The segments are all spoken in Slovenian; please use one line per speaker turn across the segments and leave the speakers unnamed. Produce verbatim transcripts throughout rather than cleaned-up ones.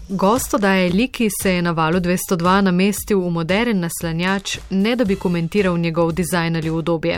Gost oddaje Liki se je na Valu dvesto dva namestil v moderen naslanjač, ne da bi komentiral njegov dizajn ali udobje.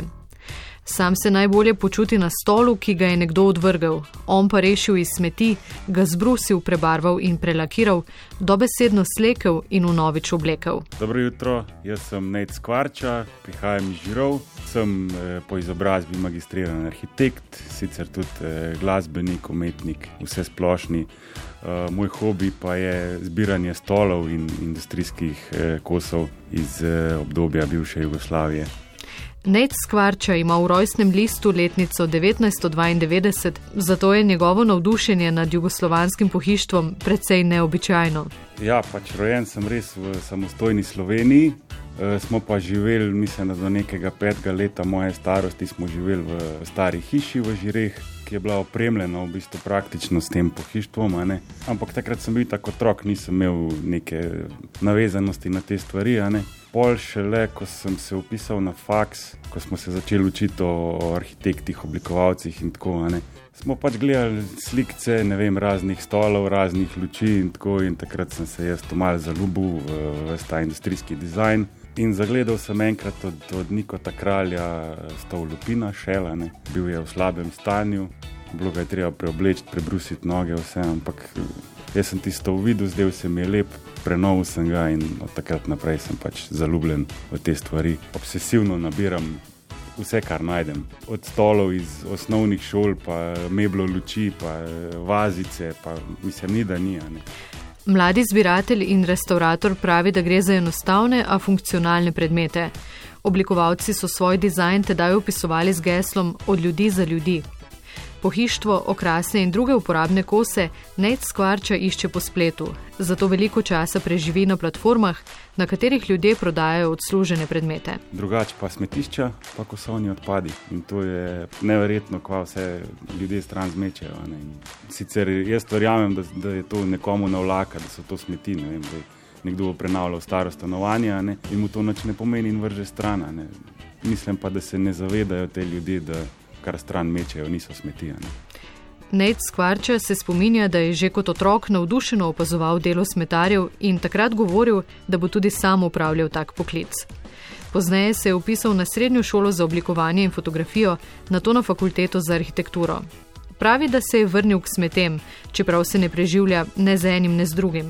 Sam se najbolje počuti na stolu, ki ga je nekdo odvrgel, on pa rešil iz smeti, ga zbrusil, prebarval in prelakiral, dobesedno slekel in vnovič oblekel.
Dobro jutro, jaz sem Nejc Skvarča, prihajam iz Žirov, sem eh, po izobrazbi magistriran arhitekt, sicer tudi eh, glasbenik, umetnik, vse splošni. Uh, moj hobi pa je zbiranje stolov in industrijskih eh, kosov iz eh, obdobja bivše Jugoslavije.
Nejc Skvarča ima v rojstnem listu letnico devetnajststo dvaindevetdeset, zato je njegovo navdušenje nad jugoslovanskim pohištvom precej neobičajno.
Ja, pač rojen sem res v samostojni Sloveniji, e, smo pa živeli, mislim, da do nekega petega leta moje starosti smo živeli v stari hiši v Žireh, ki je bila opremljena v bistvu praktično s tem pohištvom, a ne. Ampak takrat sem bil tako otrok, nisem imel neke navezanosti na te stvari, a ne. Pol šele, ko sem se upisal na faks, ko smo se začeli učiti o arhitektih, oblikovalcih in tako, a ne. Smo pač gledali slikce, ne vem, raznih stolov, raznih luči in tako, in takrat sem se jaz to malo zaljubil v, v ta industrijski dizajn. In zagledal sem enkrat od, od Nikota Kralja stol Lupina, Shella, ne. Bil je v slabem stanju, bilo ga je treba preobleči, prebrusiti noge, vse, ampak jaz sem tisto videl, zdaj se mi je lep, prenovil sem ga in od takrat naprej sem pač zaljubljen v te stvari. Obsesivno nabiram vse, kar najdem. Od stolov iz osnovnih šol, pa meblo luči, pa vazice, pa mislim, ni da ni, a ne.
Mladi zbiratelj in restaurator pravi, da gre za enostavne, a funkcionalne predmete. Oblikovalci so svoj dizajn tedaj opisovali z geslom od ljudi za ljudi. Pohištvo, okrasne in druge uporabne kose Nejc Skvarča išče po spletu, zato veliko časa preživi na platformah, na katerih ljudje prodajajo odslužene predmete.
Drugač pa smetišča, pa kosovni odpadi. In to je neverjetno, kva vse ljudje stran zmečejo. Ne? Sicer jaz verjamem, da, da je to nekomu navlaka, da so to smeti, ne vem, da nekdo bo prenavljal staro stanovanje, ne? In mu to nič ne pomeni in vrže stran. Ne? Mislim pa, da se ne zavedajo te ljudje, da kar stran mečejo, niso smeti. Ne?
Nejc Skvarča se spominja, da je že kot otrok navdušeno opazoval delo smetarjev in takrat govoril, da bo tudi sam upravljal tak poklic. Pozneje se je upisal na srednjo šolo za oblikovanje in fotografijo, nato na fakulteto za arhitekturo. Pravi, da se je vrnil k smetem, čeprav se ne preživlja ne z enim, ne z drugim.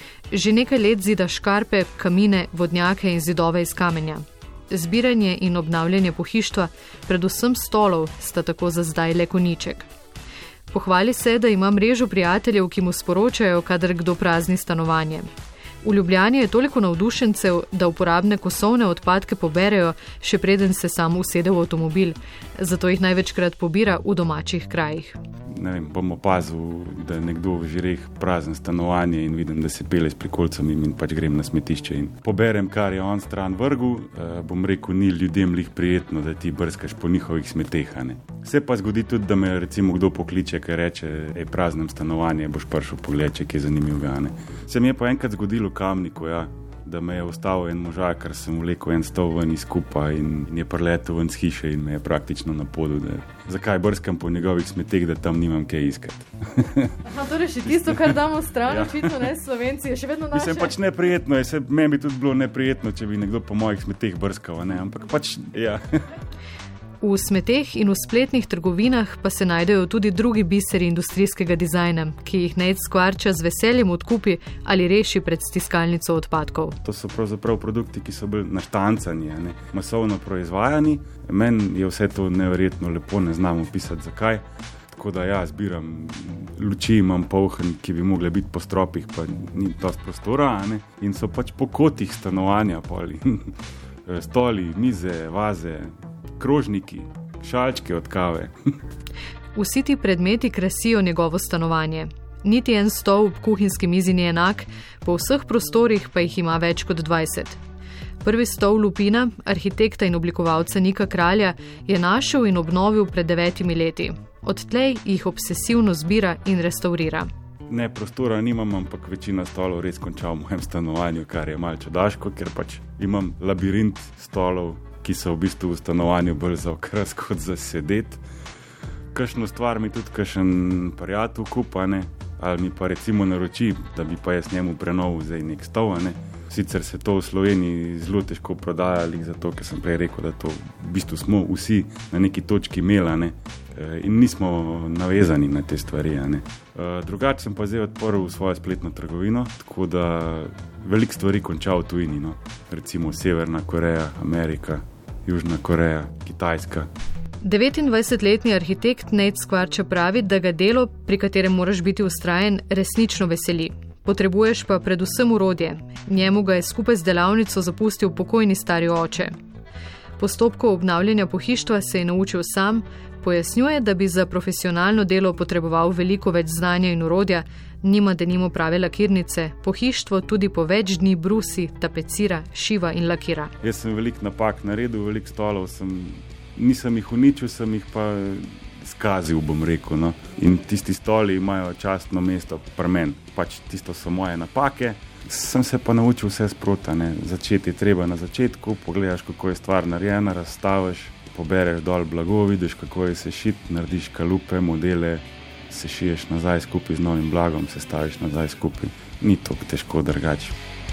Že nekaj let zida škarpe, kamine, vodnjake in zidove iz kamenja. Zbiranje in obnavljanje pohištva, predvsem stolov, sta tako za zdaj le koniček. Pohvali se, da ima mrežo prijateljev, ki mu sporočajo, kadar kdo prazni stanovanje. V Ljubljani je toliko navdušencev, da uporabne kosovne odpadke poberejo, še preden se sam usede v avtomobil, zato jih največkrat pobira v domačih krajih.
Ne vem, bom opazil, da je nekdo v Žireh prazen stanovanje in vidim, da se pele s prikolcem in pač grem na smetišče in poberem, kar je on stran vrgel. E, bom rekel, ni ljudem lih prijetno, da ti brskaš po njihovih smeteh. Se pa zgodi tudi, da me recimo kdo pokliče, ker reče, ej, praznem stanovanje, boš prišel pogled, če je zanimiv ga. Ne? Se mi je pa enkrat zgodilo v Kamniku, ja, da me je ustavil en možak, ker sem vlekel en stol ven iz kupa in, in je preletel ven z hiše in me je praktično napodil, da zakaj brskam po njegovih smeteh, da tam nimam kaj iskati.
Aha, torej še tisto, kar damo stran, očitno ja. Ne, Slovenci, je še vedno naše.
Mislim, pač neprijetno je, se, meni bi tudi bilo neprijetno, če bi nekdo po mojih smeteh brskal, ne, ampak pač, ja.
V smeteh in v spletnih trgovinah pa se najdejo tudi drugi biseri industrijskega dizajna, ki jih Nejc Skvarča z veseljem odkupi ali reši pred stiskalnico odpadkov.
To so pravzaprav produkti, ki so bili naštancani, ne, masovno proizvajani. Meni je vse to neverjetno lepo, ne znam opisati zakaj. Tako da ja, zbiram luči, imam polhen, ki bi mogle biti po stropih, pa ni dosti prostora, ne, in so pač po kotih stanovanja poli. Stoli, mize, vaze, krožniki, šalčke od kave.
Vsi ti predmeti krasijo njegovo stanovanje. Niti en stol v kuhinjski mizi ni enak, po vseh prostorih pa jih ima več kot dvajset. Prvi stol Lupina, arhitekta in oblikovalca Nika Kralja, je našel in obnovil pred devetimi leti. Odtlej jih obsesivno zbira in restaurira.
Ne, prostora nimam, ampak večina stolov res končal v mojem stanovanju, kar je malo čudaško, ker pač imam labirint stolov, ki so v bistvu v stanovanju bolj za okras kot za sedeti. Kakšno stvar mi tudi kakšen prijatelj kupa, ne, ali mi pa recimo naroči, da bi pa jaz njemu prenovil zdaj nek stol, ne. Sicer se to v Sloveniji zelo težko prodajali, zato ker sem prej rekel, da to v bistvu smo vsi na neki točki imeli, ne. In nismo navezani na te stvari, ne. Drugače sem pa zdaj odprl svojo spletno trgovino, tako da veliko stvari končal v tujini, no. Recimo Severna Koreja, Amerika, Južna Koreja, Kitajska.
devetindvajsetletni arhitekt Nate Skvarča pravi, da ga delo, pri katerem moraš biti vztrajen, resnično veseli. Potrebuješ pa predvsem urodje. Njemu ga je skupaj z delavnico zapustil pokojni stari oče. Postopkov obnavljanja pohištva se je naučil sam, pojasnjuje, da bi za profesionalno delo potreboval veliko več znanja in urodja, nima denimo prave lakirnice, pohištvo tudi po več dni brusi, tapecira, šiva in lakira.
Jaz sem veliko napak naredil, veliko stolov sem, nisem jih uničil, sem jih pa skazil, bom rekel, no. In tisti stoli imajo častno mesto pri meni. Pač tisto so moje napake. Sem se pa naučil vse sprota, ne. Začeti je treba na začetku, pogledaš, kako je stvar narejena, razstaviš, pobereš dol blago, vidiš, kako je sešit, narediš kalupe, modele, sešiješ nazaj skupaj z novim blagom, se staviš nazaj skupaj. Ni to težko drugače.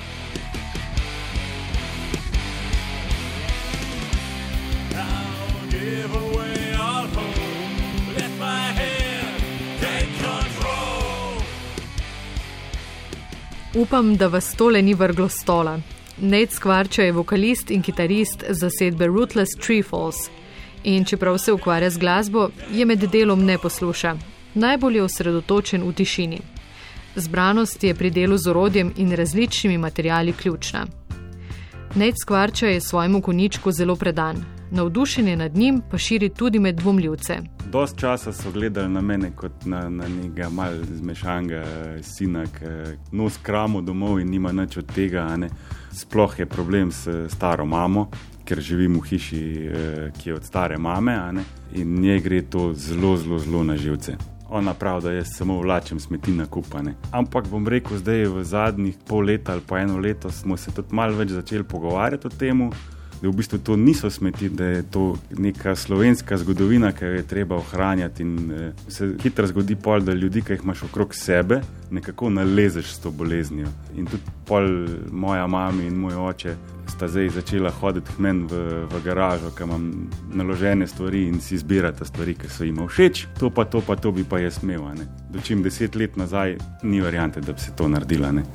Upam, da vas tole ni vrglo stola. Nate Skvarča je vokalist in kitarist zasedbe Rootless Treefalls. In čeprav se ukvarja z glasbo, je med delom ne posluša. Najbolj je osredotočen v tišini. Zbranost je pri delu z orodjem in različnimi materiali ključna. Nate Skvarča je svojemu konjičku zelo predan. Navdušenje nad njim pa širi tudi med dvomljivce.
Dost časa so gledali na mene kot na, na nekega mal zmešanega sina, ki nos kramo domov in nima nič od tega, ne. Sploh je problem s staro mamo, ker živim v hiši, ki je od stare mame, ne. In njej gre to zelo, zelo, zelo na živce. Ona pravi, da jaz samo vlačem smeti na kupa, ne. Ampak bom rekel, zdaj v zadnjih pol leta ali pa eno leto smo se tudi malo več začeli pogovarjati o temu, da v bistvu to niso smeti, da je to neka slovenska zgodovina, ki jo je treba ohranjati in eh, se hitro zgodi pol, da ljudi, ki jih imaš okrog sebe, nekako nalezeš s to boleznijo. In tudi pol moja mama in moj oče sta zdaj začela hoditi k meni v, v garažo, ki imam naložene stvari in si zbirata stvari, ki so jim všeč. To pa to pa to bi pa jaz imel, ne. Dočim deset let nazaj ni variante, da bi se to naredila, ne.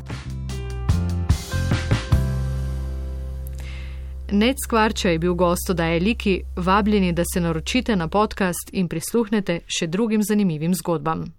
Nate Skvarča je bil gost oddaje Liki, vabljeni, da se naročite na podcast in prisluhnete še drugim zanimivim zgodbam.